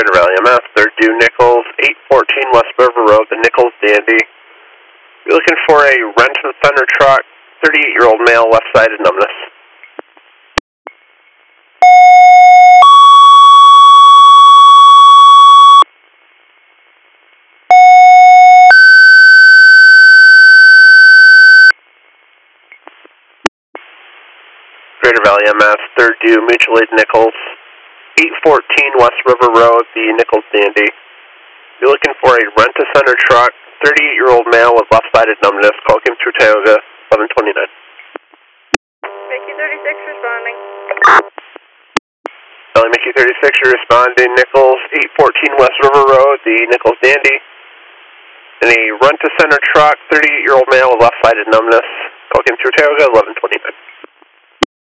Greater Valley MF, third due Nichols, 814 West River Road, the Nichols Dandy. You're looking for a Renton Thunder truck, 38-year-old male, left-sided numbness. Greater Valley MF, third due mutual aid Nichols, 814 West River Road, the Nichols Dandy. You're looking for a Rent-A-Center truck, 38-year-old male with left-sided numbness. Call came through Tioga, 1129. Mickey 36 responding. Mickey 36, you're responding. Nichols, 814 West River Road, the Nichols Dandy. And a Rent-A-Center truck, 38-year-old male with left-sided numbness. Call came through Tioga, 1129.